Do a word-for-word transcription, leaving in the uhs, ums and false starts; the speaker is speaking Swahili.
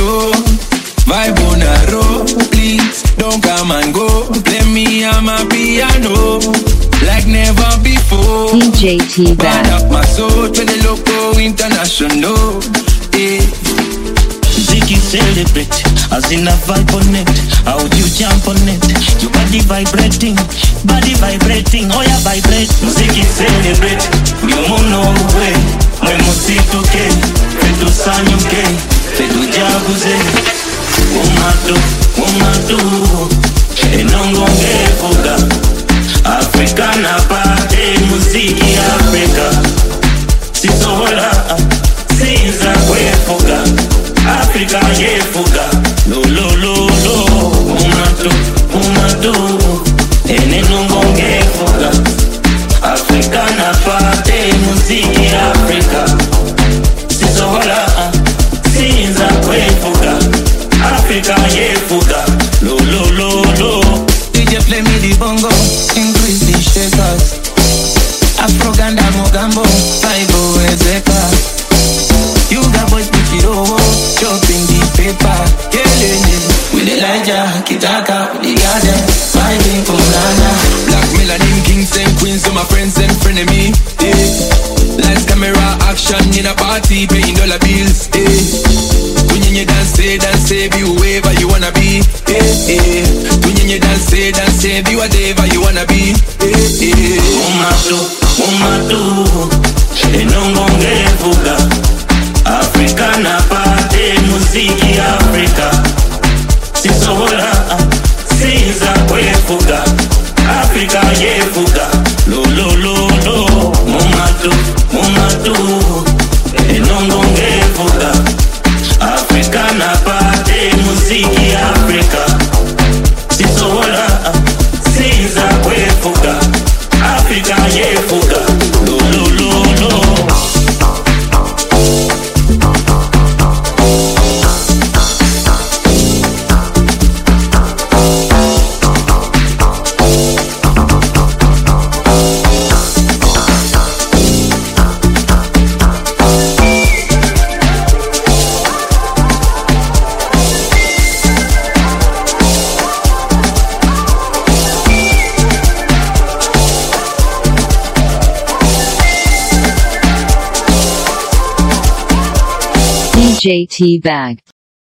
go. Vibe on a roll, please don't come and go. Play me on my piano like never before. D J T Burn up my soul to the local international. Yeah. Ziggy celebrate, as in a vibe on it. How you jump on it? Your body vibrating, body vibrating, oh yeah vibrate. Ziggy celebrate, you mono way. Mwe musito ke, fetu sanyo ke, fetu jabuze. Umatu, umatu, enongo ngefuga. Africa na pate, muziki Africa. Sisohola, sinza kwefuga. Africa yefuga. Lo lo lo lo, umatu, umatu, enongo ngefuga. Africa na pate, muziki Africa. Sisohola, sinza kwefuga. Africa yefuga. Lo lo lo lo. D J play me the bongo, increase the shakers. Afro ganda mogambo, Bible ezeka. You got boys put it over, chopping the paper. Killing it with Elijah, Kitaka, with the garden, vibing from Nana. Black melanin, kings and queens, so my friends and frenemy. Yeah. Lights, camera, action in a party, paying dollar bills. Yeah. Tunyenye dance, dance, be whoever you wanna be. Eh, eh. Tunyenye dance, dance, be whatever you wanna be. Eh, eh. Umatu, umatu, enongo ngefuga. Africa na pate, muziki Africa. Sisohola, sinza kwefuga. Africa yefuga. Lo lo lo lo. Umatu, umatu, enongo ngefuga. Africa na pate, muziki Africa. Sisohola, sinza kwefuga. Africa yefuga. Lo lo lo lo. D J T Bag.